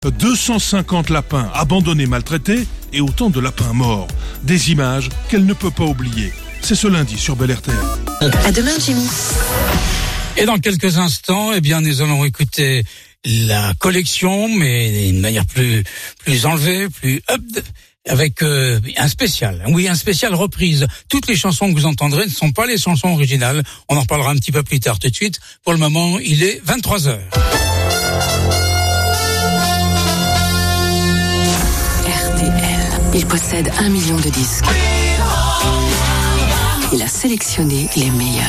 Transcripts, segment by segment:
250 lapins abandonnés, maltraités et autant de lapins morts. Des images qu'elle ne peut pas oublier. C'est ce lundi sur Bel RTL. À demain, Jimmy. Et dans quelques instants, nous allons écouter la collection, mais d'une manière plus enlevée, plus up, avec un spécial reprise. Toutes les chansons que vous entendrez ne sont pas les chansons originales. On en parlera un petit peu plus tard. Tout de suite, pour le moment, il est 23h. Il possède 1 million de disques. Il a sélectionné les meilleurs.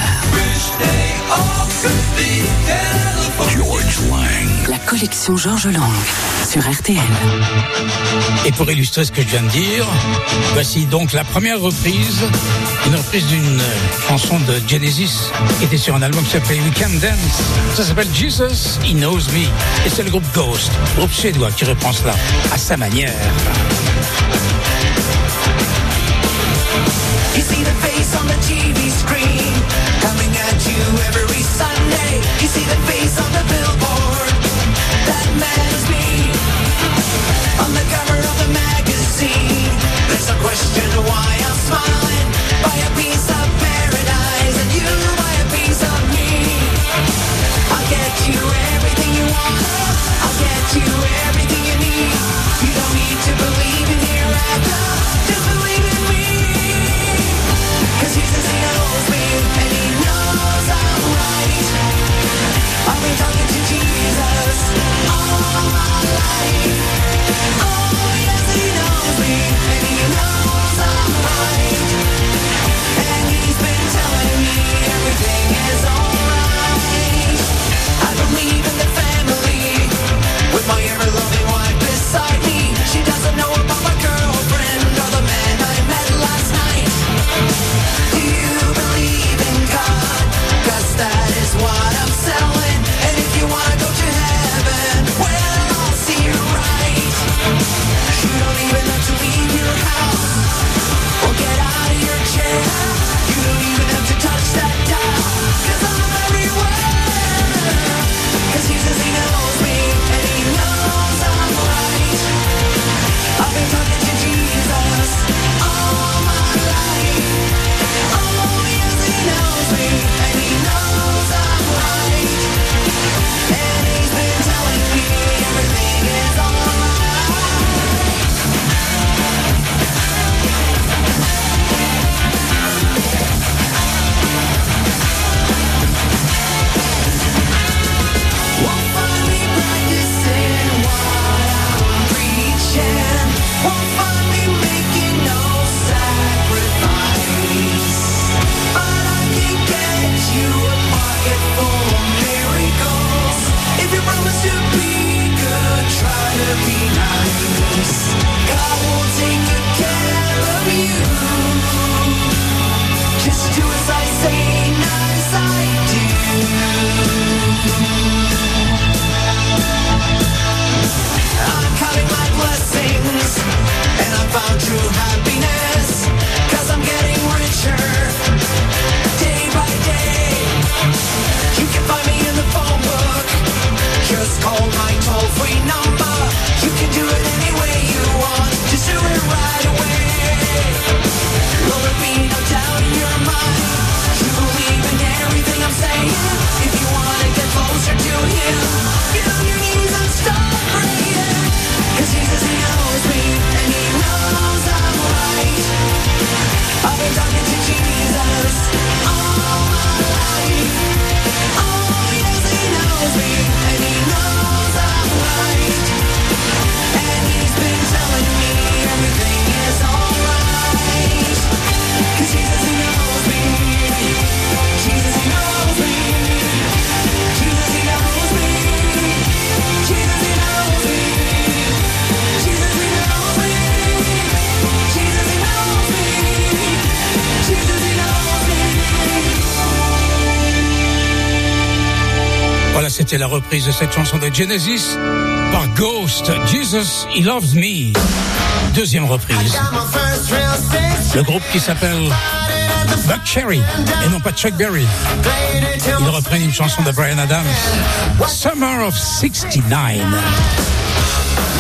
George Lang. La collection George Lang sur RTL. Et pour illustrer ce que je viens de dire, voici donc la première reprise, une reprise d'une chanson de Genesis qui était sur un album qui s'appelait We Can Dance. Ça s'appelle Jesus, He Knows Me. Et c'est le groupe Ghost, groupe suédois, qui reprend cela à sa manière. You see the face on the TV screen, coming at you every Sunday. You see the face on the billboard, that man is me. On the cover of the magazine, there's a question why I'm smiling. Buy a piece of paradise and you buy a piece of me. I'll get you everything you want, I'll get you everything you need. You don't need to believe in hereafter, just believe in me. Cause Jesus, he knows me, and he knows I'm right. I've been talking to Jesus all my life. Oh, yes, he knows me, and he knows I'm right. And he's been telling me everything is alright. I believe in the family, with my ever-loving wife beside me. She doesn't know about my girlfriend, or the man I met last night. Do you believe in God? 'Cause that is what I'm selling. And if you wanna go to heaven, well, I'll see you right. You don't even have to leave your house or get out of your chair. You don't even have to touch that dial, 'cause I'm everywhere. 'Cause Jesus, he knows me, and he knows I'm right. I've been talking to Jesus all my life. Oh, yes, he knows me, and he knows I'm right. And he's been telling me everything is alright. Won't find me practicing what I'm preaching. Won't find me making no sacrifice. But I can get you a pocket full of miracles. If you promise to be good, try to be nice. God will take good care of you. Just do as I say, not as I do. I'm counting my blessings, and I found true happiness. 'Cause I'm getting richer, day by day. You can find me in the phone book, just call my toll-free number. You can do it any way you want, just do it right away. Will there be no doubt in your mind? You believe in everything I'm saying. If you want to get closer to him, get on your knees and start praying. 'Cause Jesus, he knows me, and he knows I'm right. I've been talking to Jesus all my life. Oh, yes, he knows me, and he knows I'm right. And he's been telling me everything is alright. 'Cause Jesus, he knows me. Jesus, he knows me. Jesus, he knows me. Jesus, he knows me. Jesus, he knows me. Jesus, he knows me. Jesus, he knows me. Voilà, c'était la reprise de cette chanson de Genesis par Ghost, Jesus, He Loves Me. Deuxième reprise. Le groupe qui s'appelle Buck Cherry et non pas Chuck Berry. Ils reprennent une chanson de Bryan Adams, Summer of '69.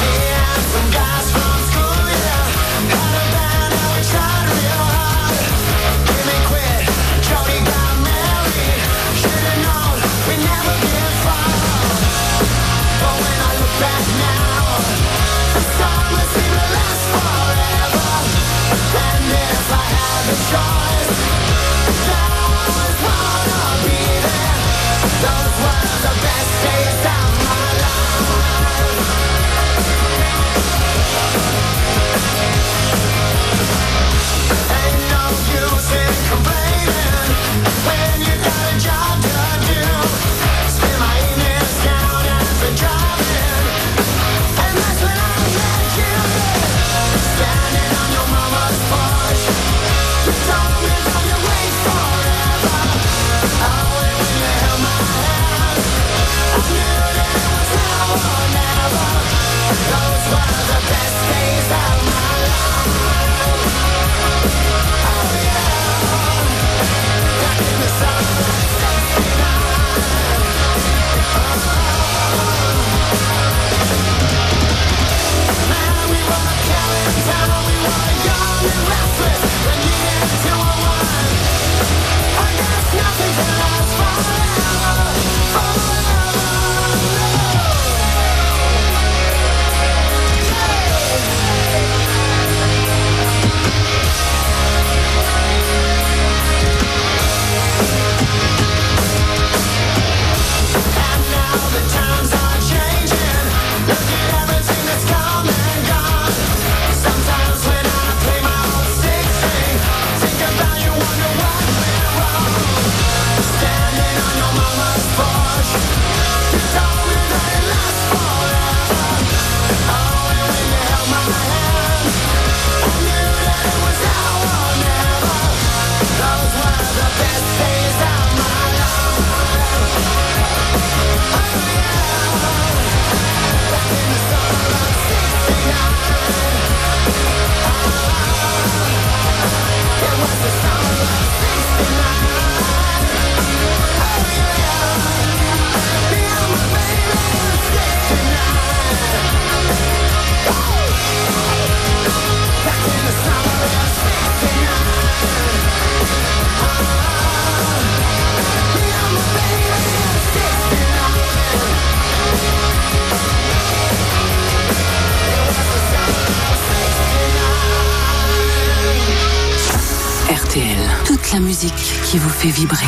Toute la musique qui vous fait vibrer.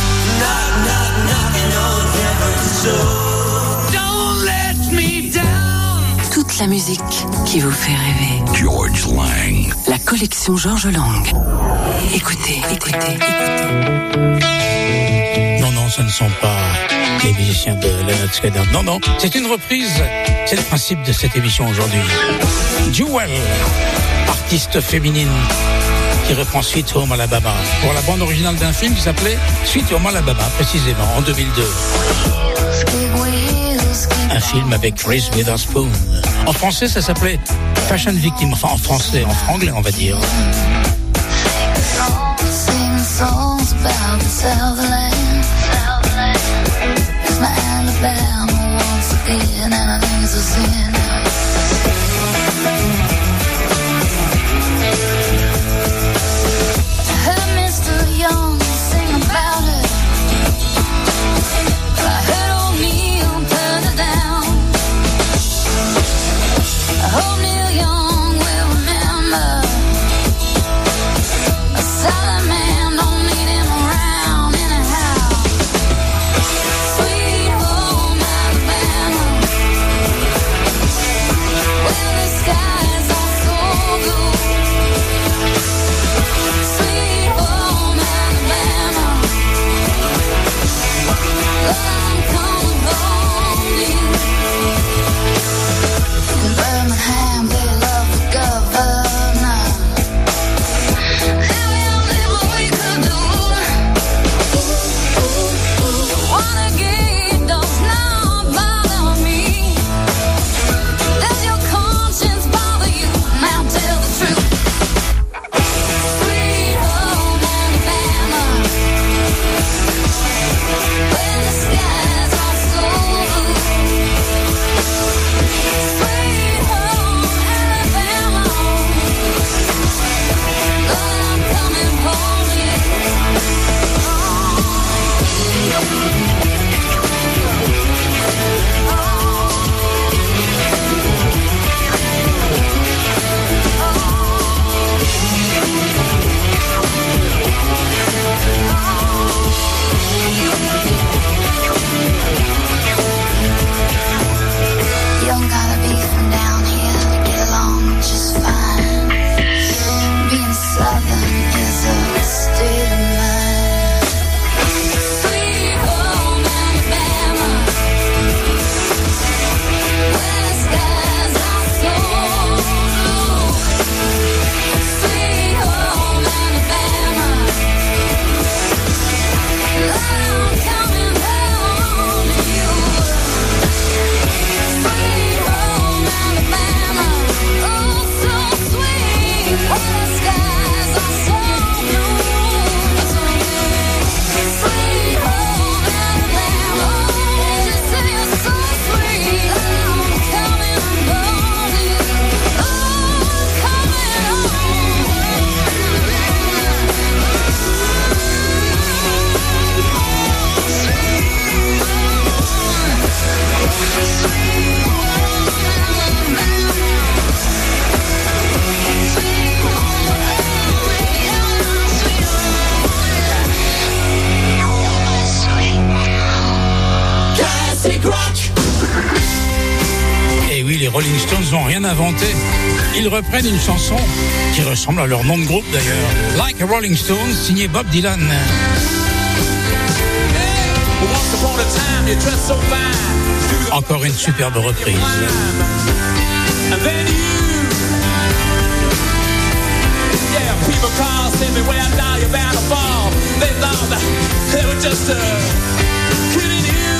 Don't let me down. Toute la musique qui vous fait rêver. George Lang. La collection George Lang. Écoutez. Non, ce ne sont pas les musiciens de Lynyrd Skynyrd. Non, c'est une reprise. C'est le principe de cette émission aujourd'hui. Jewel, artiste féminine qui reprend Sweet Home Alabama pour la bande originale d'un film qui s'appelait Sweet Home Alabama, précisément, en 2002. Un film avec Reese Witherspoon. En français, ça s'appelait Fashion Victim. Enfin, en français, en franglais, on va dire. Songs about the Southland. It's my Alabama once again, and I think it's a sin. I heard Mr. Young sing about it, but I heard old Neil turn it down. I hope Neil Young will remember a Southern man. Rolling Stones n'ont rien inventé. Ils reprennent une chanson qui ressemble à leur nom de groupe d'ailleurs. Like a Rolling Stones, signé Bob Dylan. Encore une superbe reprise. People call, say me where now you're bound to fall. They thought that they were just kidding you.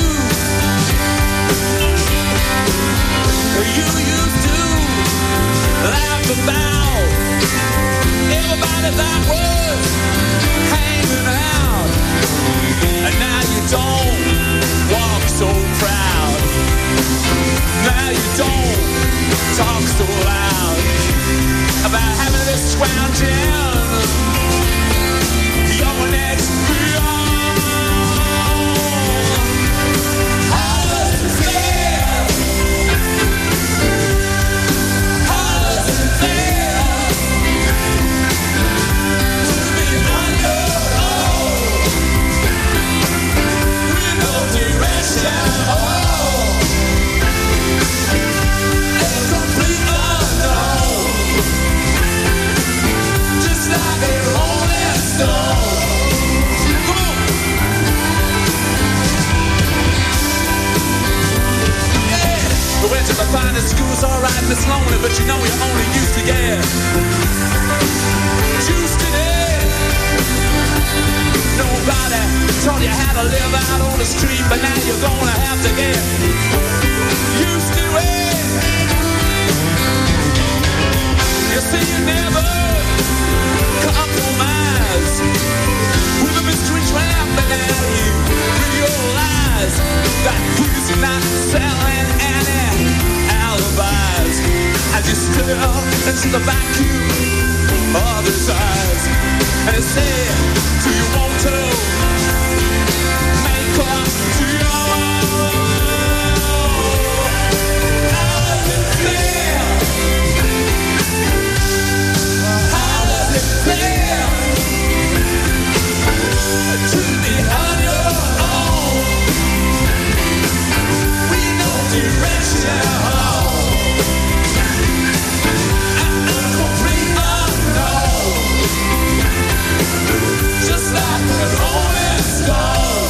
You used to laugh about everybody that was hanging out, and now you don't walk so proud. Now you don't talk so loud about having this scrounging your next beyond. How does it feel? How does it feel to be under gets lonely, but you know you only used to get juiced in it. Nobody taught you how to live out on the street, but now you're gonna have to get used to it. You see, you never compromise with a mystery trampling at you. Realize that he's not selling any alibis. As you stare into the vacuum of his eyes, and he said, do you want to make up to your own? How does it feel? How does it feel to be on your own? We know direction. Just like a rolling stone.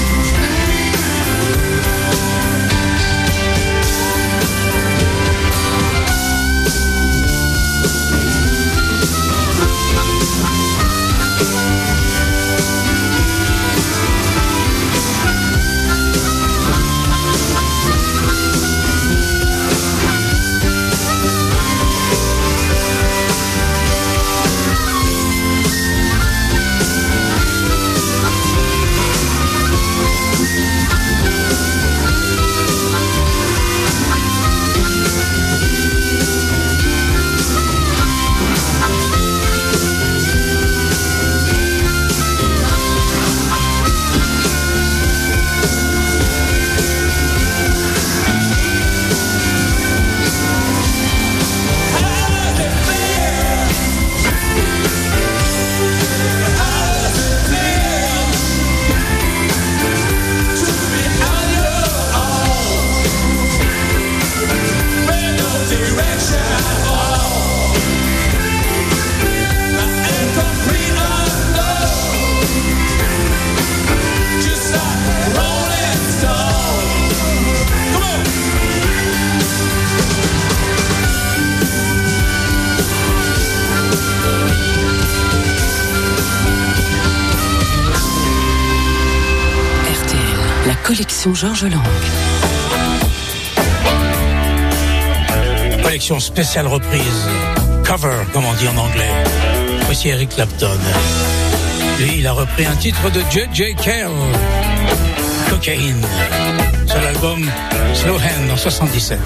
Collection Georges Lang. Collection spéciale reprise. Cover, comme on dit en anglais. Voici Eric Clapton. Lui, il a repris un titre de J.J. Cale, Cocaine, sur l'album Slow Hand en 77.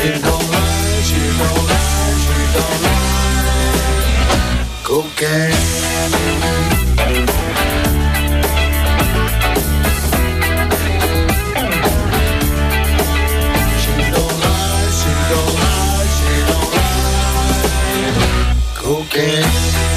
She don't lie, she don't lie, she don't lie. Cocaine. Cocaine.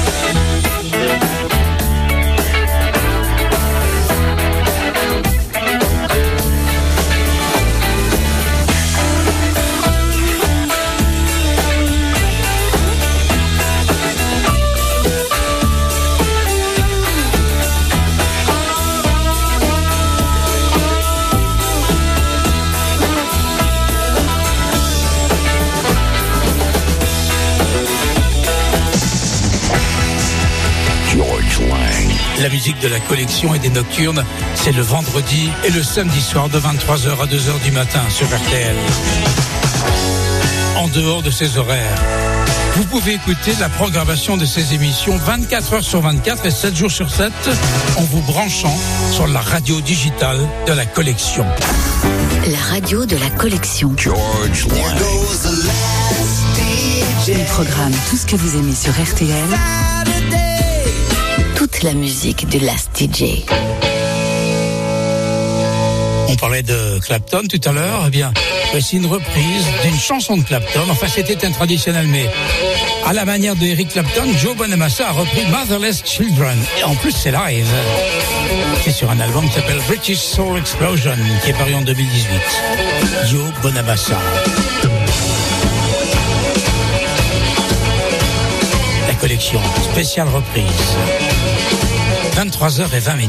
La musique de la collection et des nocturnes, c'est le vendredi et le samedi soir de 23h à 2h du matin sur RTL. En dehors de ces horaires, vous pouvez écouter la programmation de ces émissions 24 heures sur 24 et 7 jours sur 7 en vous branchant sur la radio digitale de la collection. La radio de la collection. George Lang. Il programme tout ce que vous aimez sur RTL. Toute la musique du Last DJ. On parlait de Clapton tout à l'heure. Eh bien, voici une reprise d'une chanson de Clapton. Enfin, c'était un traditionnel, mais à la manière de Eric Clapton, Joe Bonamassa a repris Motherless Children. Et en plus, c'est live. C'est sur un album qui s'appelle British Soul Explosion, qui est paru en 2018. Joe Bonamassa. La collection spéciale reprise. 23h20.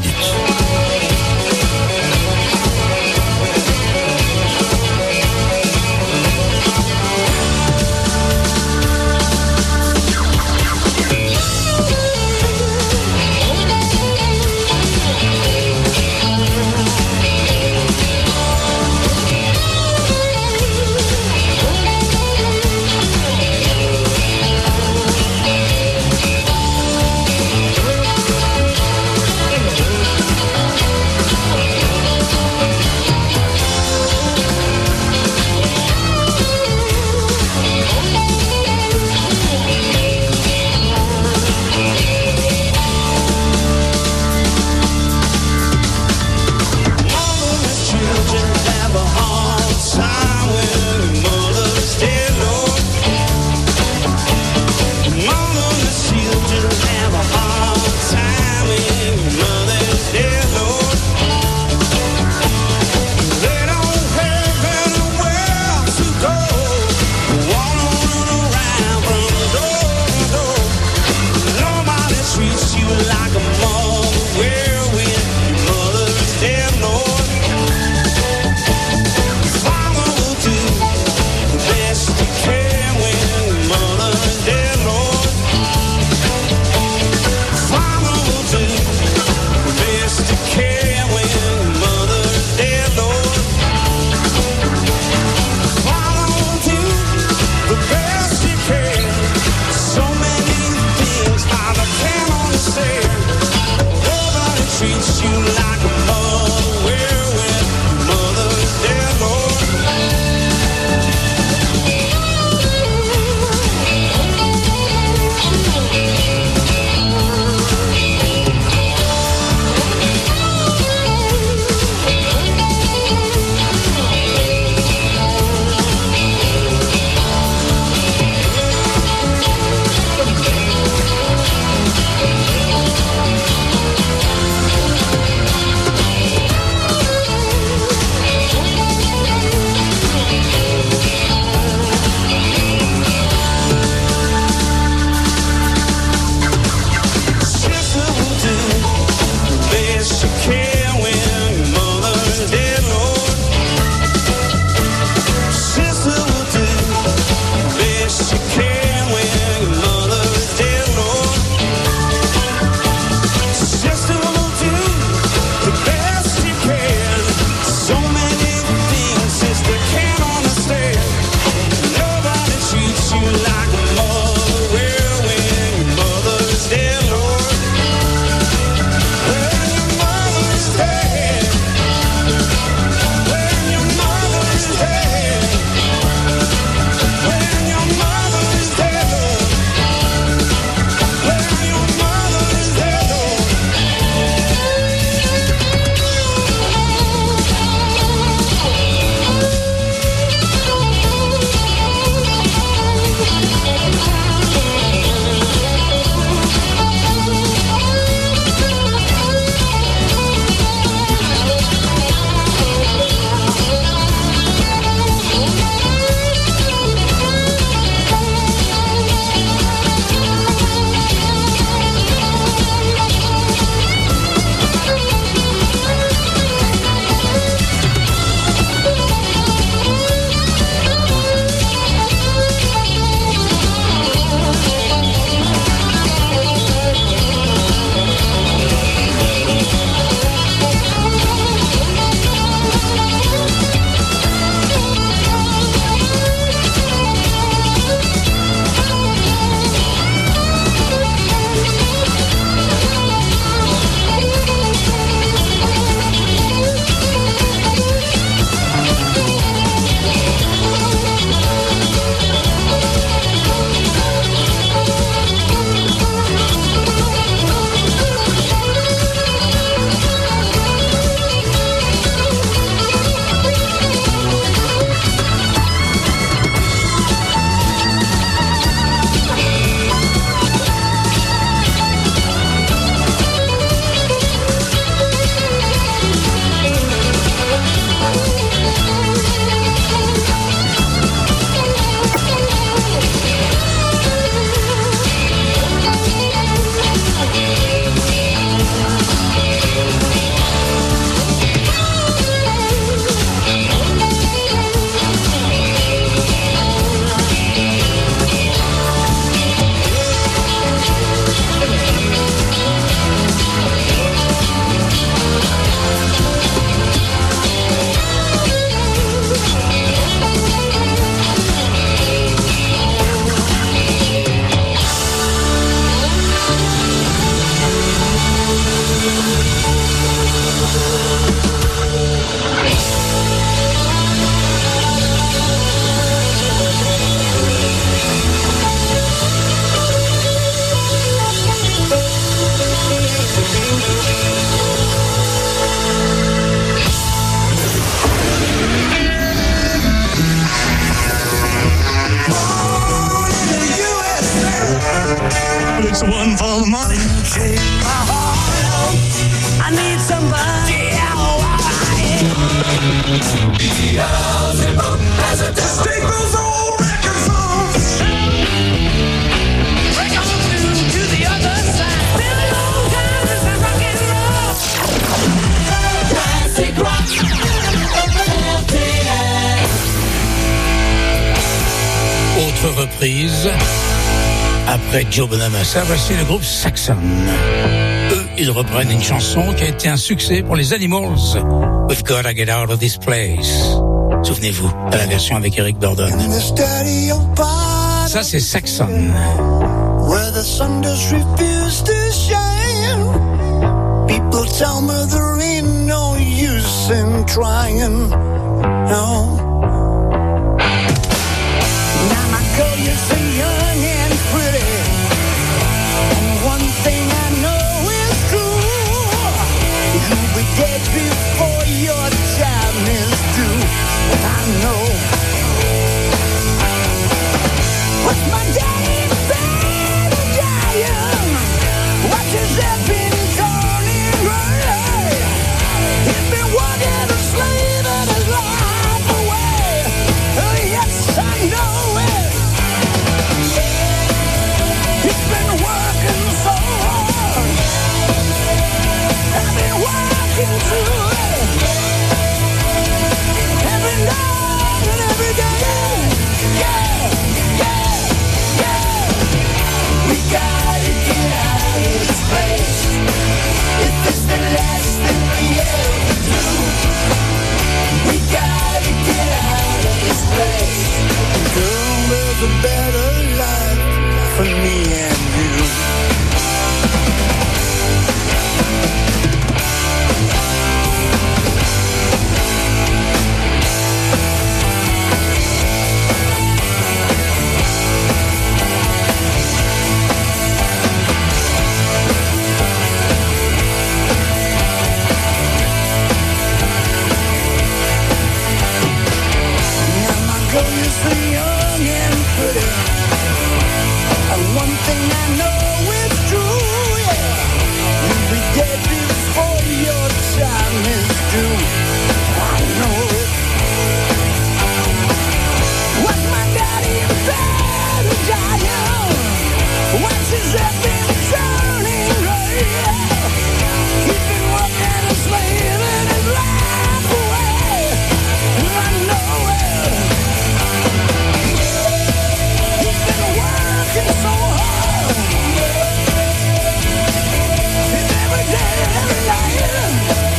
just one for the money. Take my heart, I need somebody else. Beelzebub has a devil. Take those old record songs. Break on through to the other side. Been a long time since I rock and roll. Classic rock. Autre reprise. Après Joe Bonamassa, voici le groupe Saxon. Eux, ils reprennent une chanson qui a été un succès pour les Animals. We've gotta get out of this place. Souvenez-vous de la version avec Eric Burdon. Ça, c'est Saxon. Where the sun does refuse to shine. People tell me there ain't no use in trying. No. Now my girl, you're so young and pretty. And one thing I know is true. You'll be dead before your time is due. I know. What's my daddy been a giant? What has that been turning gray? He's been working a slave and his life away. Oh, yes, I know it. He's been working so hard. I've been working through it. Every night and every day. Yeah, yeah, yeah. We gotta get out of this place. If it's the last thing we ever do, we gotta get out of this place. Girl, there's a better life for me and you. Girl, you're so young and pretty. And one thing I know is true, yeah. You'll be dead before your time is due. I know it. Was my daddy a bad giant? What's his head been turning gray? He's been working a slave in his life away. I know it. He's been working so hard. Every day, every night.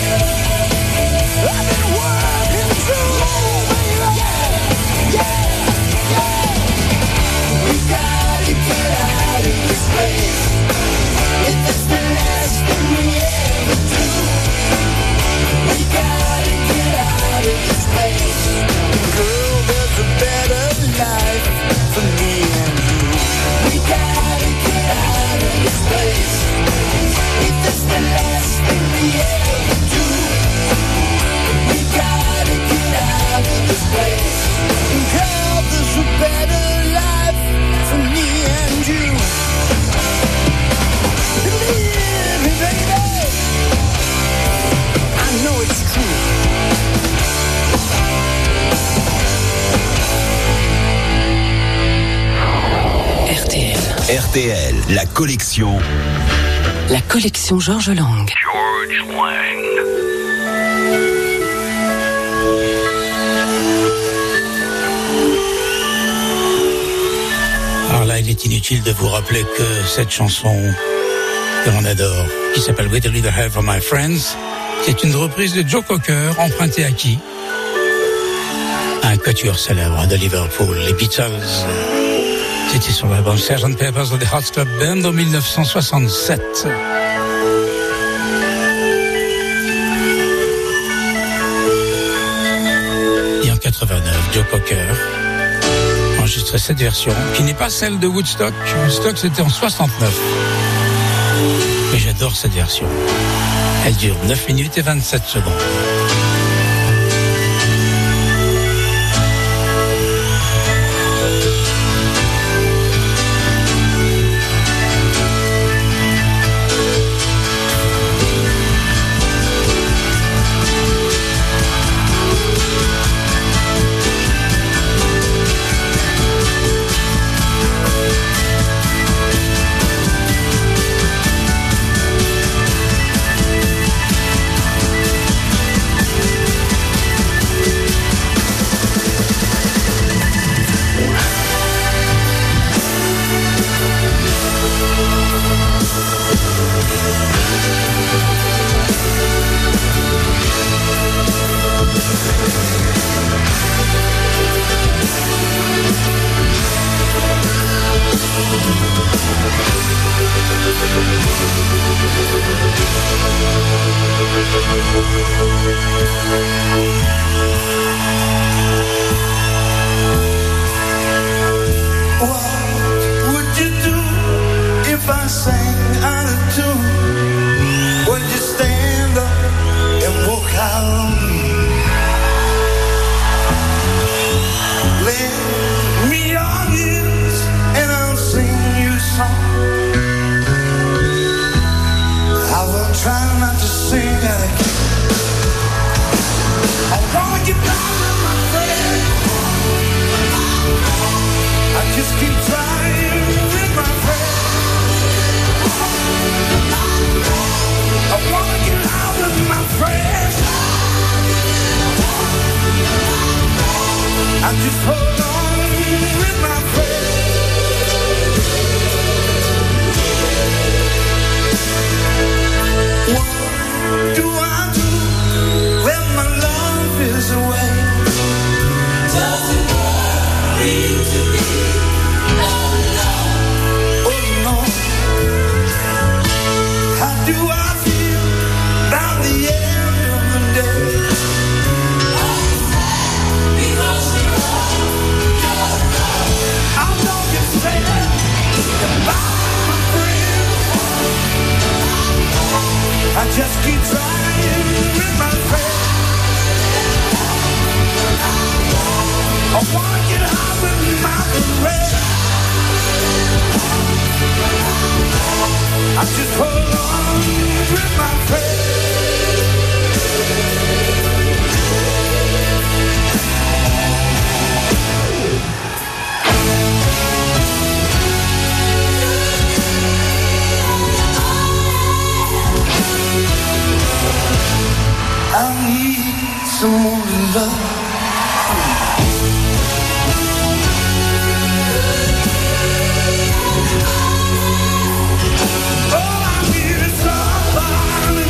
I've been working through, baby. Yeah, yeah. We gotta get out of this place. If it's the last thing we ever do, we gotta get out of this place. Girl, there's a better life for me and you. We gotta get out of this place. If it's the last thing we ever do, we gotta get out of this place. Girl, there's a better life for me and you. Believe me, baby, I know it's true. RTL. RTL, la collection. La collection Georges Lang. George Lang. Alors là, il est inutile de vous rappeler que cette chanson que l'on adore, qui s'appelle With a Little Help from My Friends, c'est une reprise de Joe Cocker, empruntée à qui? Un quatuor célèbre de Liverpool, les Beatles. C'était sur l'album Sgt. Pepper's The Hearts Club Band en 1967. Et en 89, Joe Cocker enregistrait cette version, qui n'est pas celle de Woodstock. Woodstock, c'était en 69. Mais j'adore cette version. Elle dure 9 minutes et 27 secondes. just keep trying with my friend. I wanna get out with my friends. I just hold on with my friends. What do I do when my love is away? Doesn't worry to me. Oh no. Oh no. How do I feel about the end of the day? I'm sad because you're gone. I know you say that goodbye, my friend. I just keep trying with my friend. I wanna get out with my friend. I just hold on with my friend. I need someone to love. Oh, I need somebody.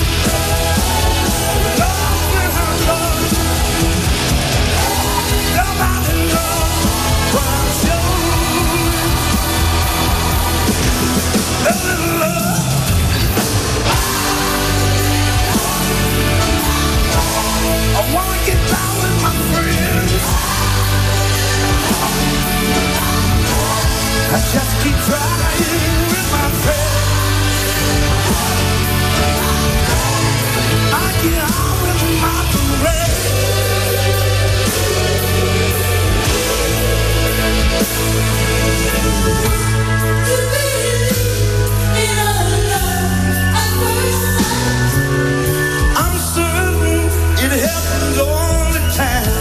Love with her love. Nobody knows what you're. A little love. I wanna get down with my friends. I just keep trying with my friends. I get out with my friends. I'm certain it happens all the time.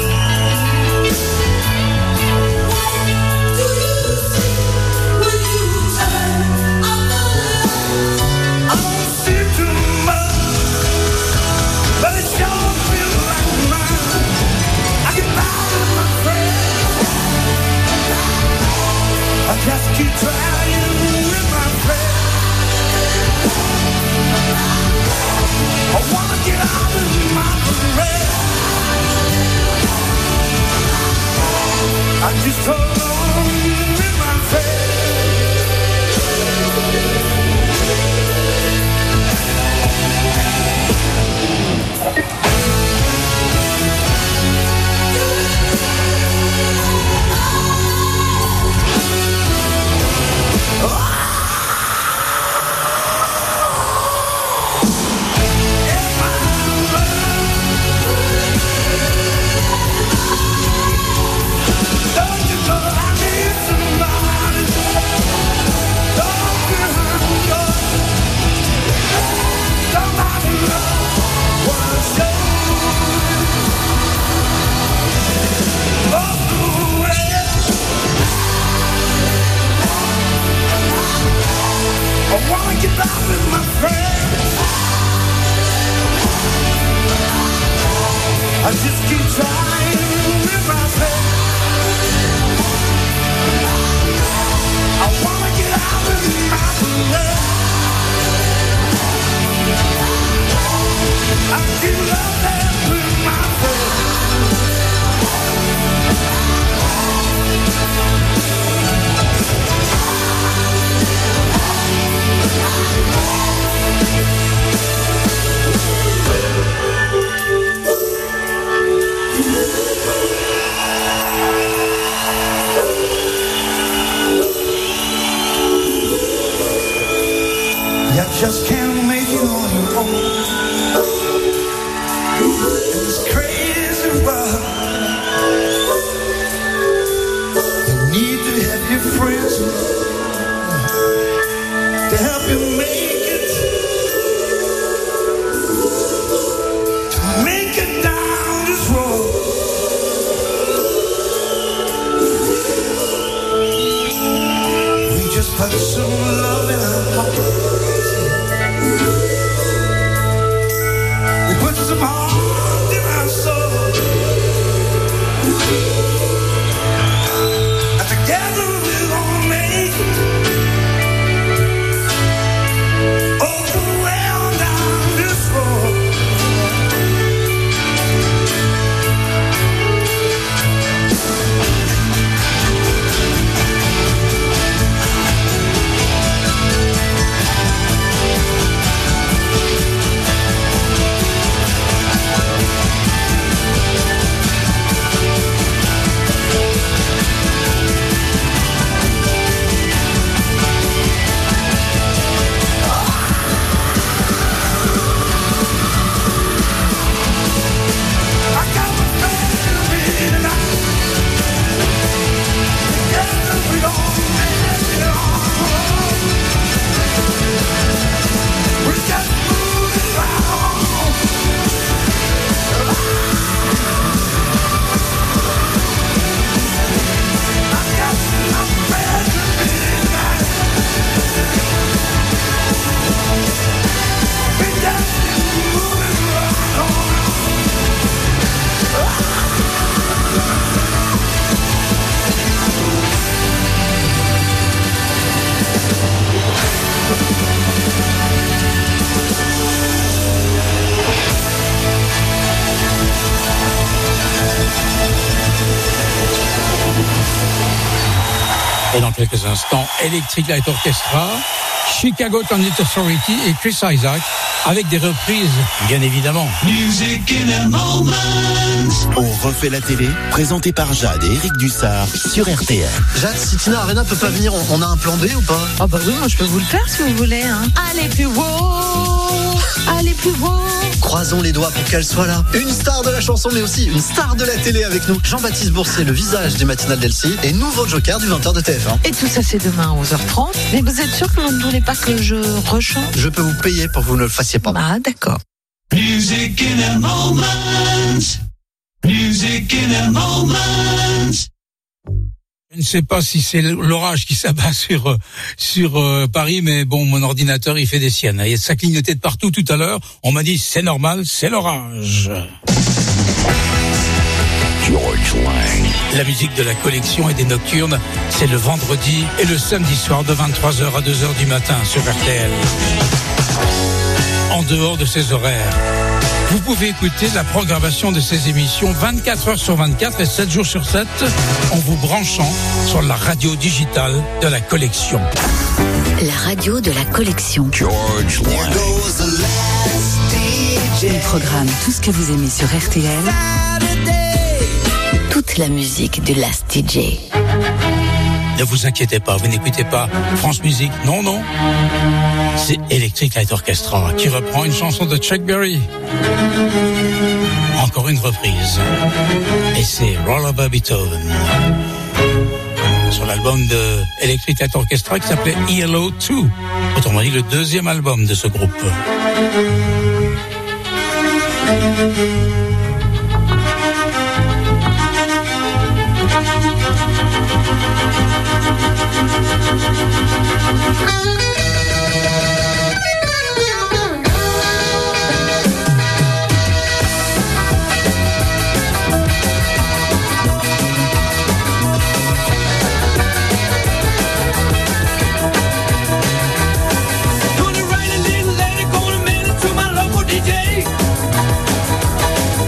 What do you see when you turn on the light? I don't see too much, but it sure feels like mine. I get down with my friends. I just keep trying with my friends. I wanna get out with my friends. I just hold on with my friends. Don't you know I need somebody? Don't you know? Somebody knows what I'm saying. Oh, yeah. I wanna get out with my friends. I just keep trying with my friends. I wanna get out with my friends. I keep loving with my friends. You just can't make it on your own. It's crazy world. You need to have your friends to help you make it. To make it down this road. put some love in her heart. You put some heart in her soul. And together we're gonna make it all the way on down this road. Et dans quelques instants, Electric Light Orchestra, Chicago Transit Authority et Chris Isaac, avec des reprises, bien évidemment. Music in a moment. On refait la télé, présenté par Jade et Eric Dussard sur RTL. Jade, si Tina Arena peut pas venir, on a un plan B ou pas? Ah bah oui, moi je peux vous le faire si vous voulez. Hein. Allez plus haut, allez plus haut. Croisons les doigts pour qu'elle soit là. Une star de la chanson, mais aussi une star de la télé avec nous. Jean-Baptiste Boursier, le visage des matinales d'Elsie, et nouveau joker du 20h de TF1. Et tout ça c'est demain à 11h30. Mais vous êtes sûr que vous ne voulez pas que je rechante? Je peux vous payer pour que vous ne le fassiez pas. Ah d'accord. Music in a moment. Music in a moment. Je ne sais pas si c'est l'orage qui s'abat sur Paris, mais bon, mon ordinateur, il fait des siennes. Et ça clignotait de partout tout à l'heure. On m'a dit, c'est normal, c'est l'orage. George Lang. La musique de la collection et des nocturnes, c'est le vendredi et le samedi soir de 23h à 2h du matin sur RTL. En dehors de ces horaires, vous pouvez écouter la programmation de ces émissions 24 heures sur 24 et 7 jours sur 7 en vous branchant sur la radio digitale de la collection. La radio de la collection. George Lang. Il programme tout ce que vous aimez sur RTL. Toute la musique du Last DJ. Ne vous inquiétez pas, vous n'écoutez pas France Musique, non, non. C'est Electric Light Orchestra qui reprend une chanson de Chuck Berry. Encore une reprise. Et c'est Roll-Over Beethoven. Sur l'album de Electric Light Orchestra qui s'appelait ELO 2. Autrement dit, le deuxième album de ce groupe. Gonna write a little letter, gonna mail it to my local DJ.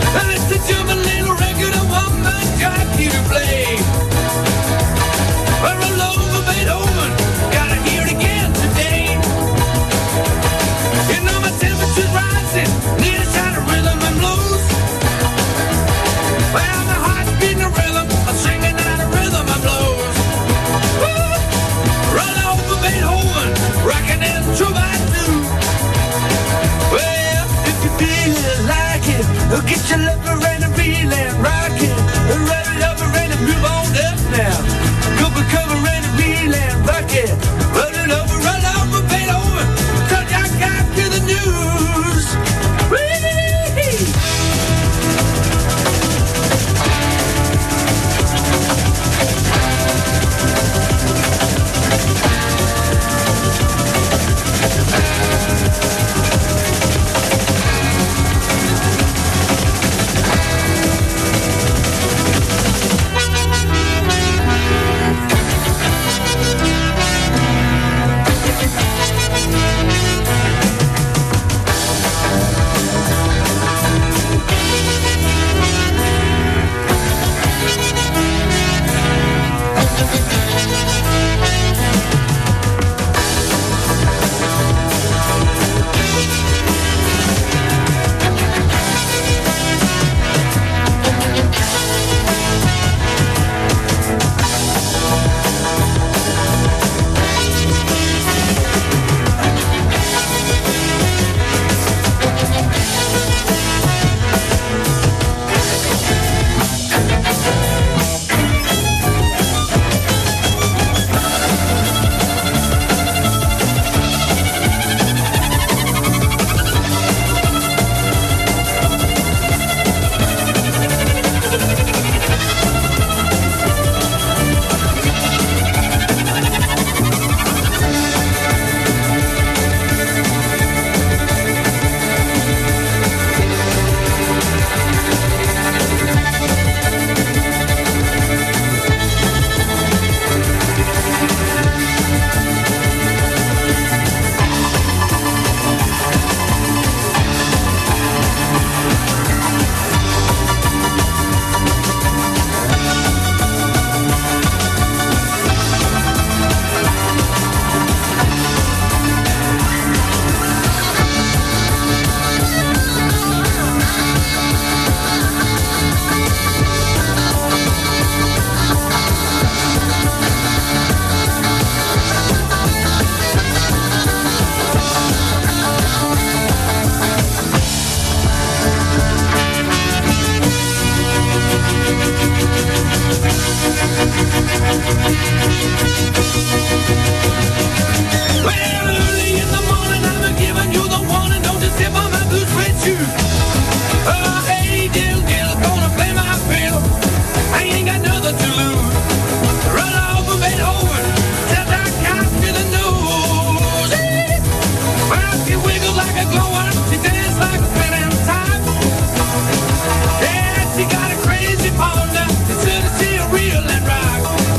Well, early in the morning, I'm giving you the warning. Don't you step on my blue suede shoe. Oh, hey, diddle, diddle, gonna play my fiddle. I ain't got nothing to lose. Run over Beethoven, tell that cock to the nose. Well, she wiggle like a glow-worm, she dance like a spinning top. Yeah, she got a crazy partner, consider she a real and rock.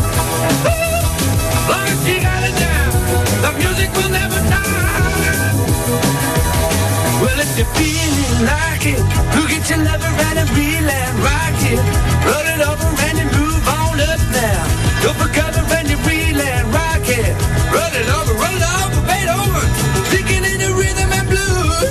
Long as she got it down, the music will never die. Well, if you're feeling like it, look at your lover and reel and rock it. Roll it over and you move on up now. Go for cover and you reel and rock it. Roll it over, Beethoven. Sticking in the rhythm and blues.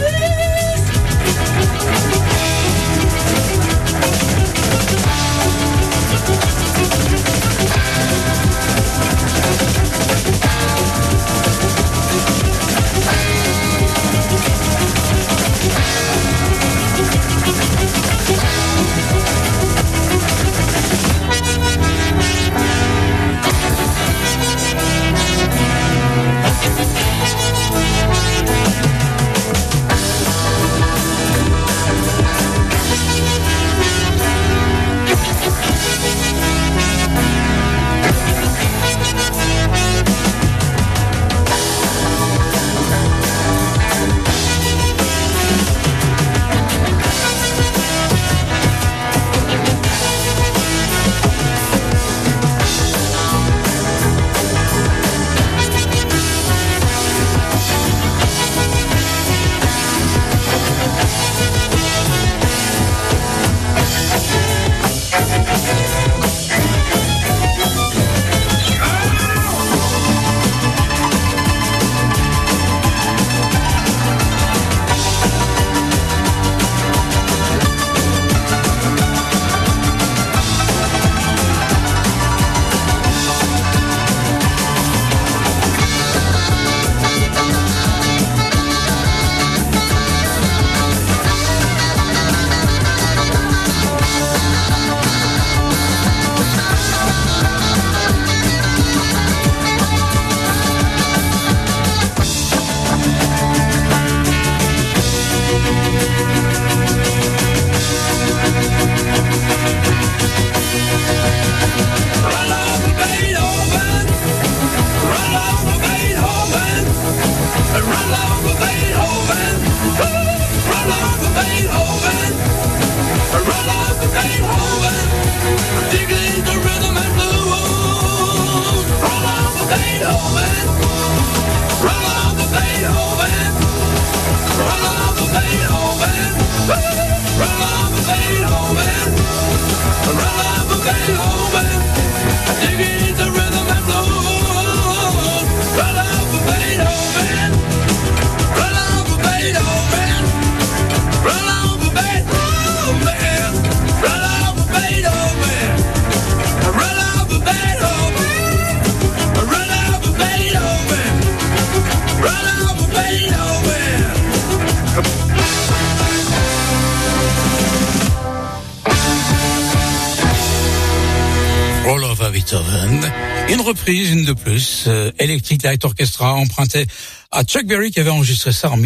Une reprise, une de plus, Electric Light Orchestra, empruntée à Chuck Berry qui avait enregistré ça en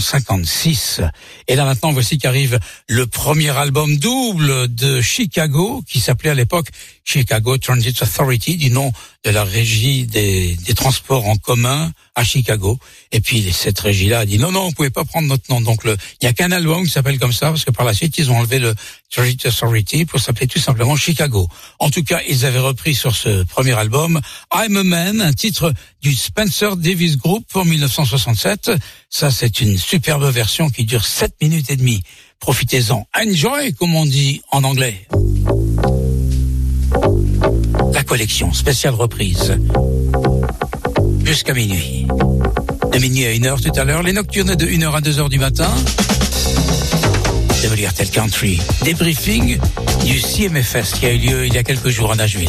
1956. Et là maintenant, voici qu'arrive le premier album double de Chicago, qui s'appelait à l'époque Chicago Transit Authority, du nom de la régie des transports en commun à Chicago. Et puis cette régie-là a dit non, vous pouvez pas prendre notre nom. Donc il y a qu'un album qui s'appelle comme ça, parce que par la suite ils ont enlevé le Transit Authority pour s'appeler tout simplement Chicago. En tout cas, ils avaient repris sur ce premier album I'm a Man, un titre du Spencer Davis Group en 1967. Ça, c'est une superbe version qui dure 7 minutes et demie. Profitez-en. Enjoy, comme on dit en anglais. La collection, spéciale reprise. Jusqu'à minuit. De minuit à 1h tout à l'heure. Les nocturnes de 1h à 2h du matin. WRTL Country. Débriefing du CMFS qui a eu lieu il y a quelques jours à Nashville.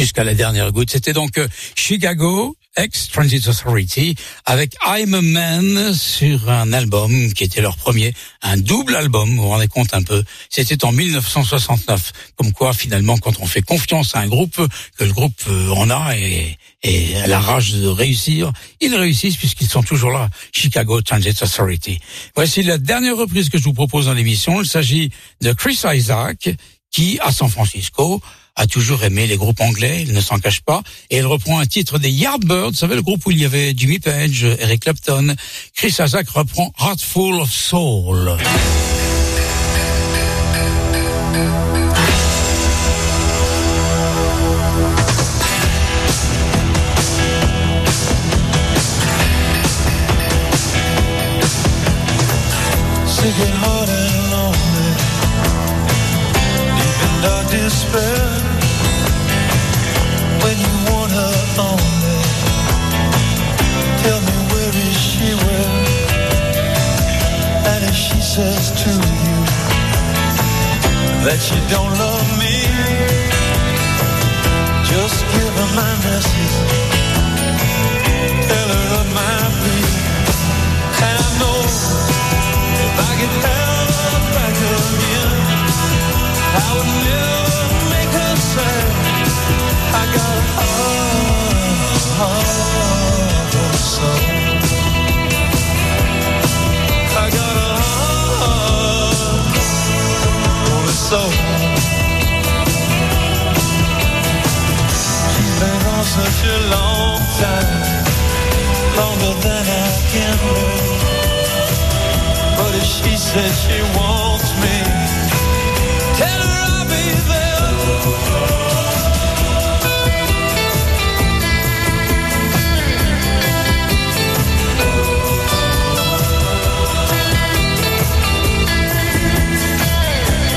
jusqu'à la dernière goutte. C'était donc Chicago ex-Transit Authority avec I'm a Man sur un album qui était leur premier, un double album, vous vous rendez compte un peu. C'était en 1969. Comme quoi, finalement, quand on fait confiance à un groupe, que le groupe en a et a la rage de réussir, ils réussissent puisqu'ils sont toujours là. Chicago Transit Authority. Voici la dernière reprise que je vous propose dans l'émission. Il s'agit de Chris Isaak qui, à San Francisco, a toujours aimé les groupes anglais, il ne s'en cache pas, et il reprend un titre des Yardbirds, vous savez, le groupe où il y avait Jimmy Page, Eric Clapton. Chris Isaak reprend Heart Full of Soul. Sick and hard and lonely, deep in dark despair. When you want her only, tell me where is she where? And if she says to you that she don't love me, just give her my message.